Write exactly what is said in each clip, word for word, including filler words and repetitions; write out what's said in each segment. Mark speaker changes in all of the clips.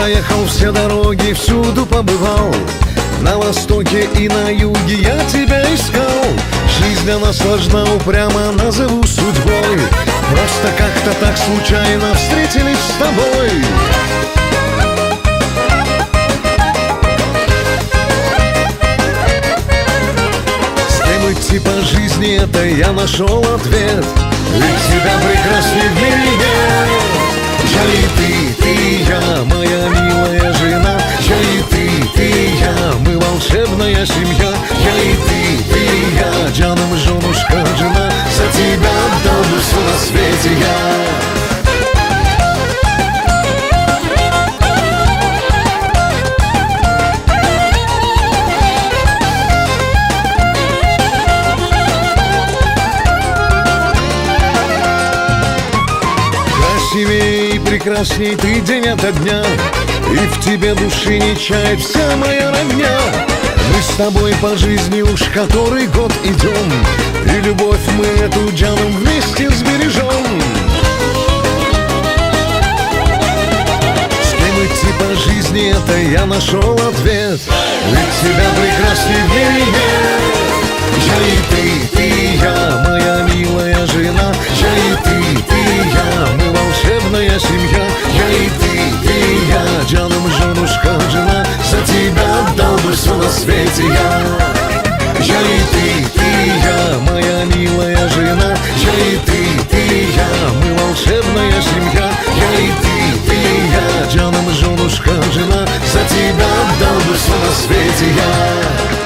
Speaker 1: проехал все дороги, всюду побывал. На востоке и на юге я тебя искал. Жизнь она сложна, упрямо назову судьбой. Просто как-то так случайно встретились с тобой. С кем идти по жизни, это я нашел ответ. Ведь тебя прекрасней в мире нет. Я и ты, ты и я, моя милая жена. Я и ты, ты и я, мы волшебная семья. Я и ты, ты и я, Джаном женушка, жена. За тебя отдал бы все на свете я. Красивей и прекрасней ты день ото дня, и в тебе души не чает вся моя родня. Мы с тобой по жизни уж который год идем, и любовь мы эту, Джаном, вместе сбережем. С кем идти по жизни, это я нашел ответ. Ведь тебя прекрасней в мире нет. Я и ты, ты и я, моя милая жена. Я и ты, ты и я, мы волшебная семья. Я и ты, ты и я, Джаном женушка, жена. За тебя отдал бы все на свете я. Я и ты, ты и я, моя милая жена. Я и ты, ты и я, мы волшебная семья. Я и ты, ты и я, Джаном женушка, жена. За тебя отдал бы все на свете я.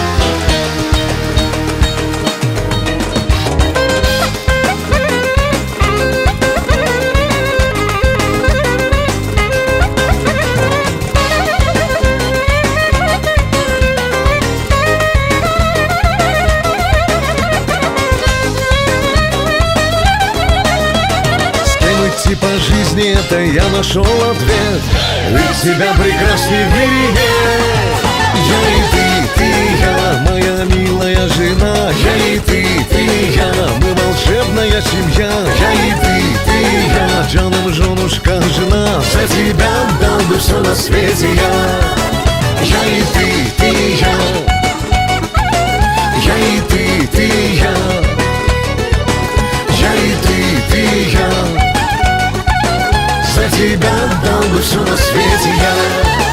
Speaker 1: И по жизни это я нашел ответ. Ведь тебя прекрасней в мире нет. Я и ты, ты и я, моя милая жена. Я и ты, ты и я, мы волшебная семья. Я и ты, ты и я, Джаном женушка, жена. За тебя отдал бы все на свете я. Я и ты, ты и я. Я и ты, ты и я. Я и ты, ты и я. За тебя отдал бы все на свете я.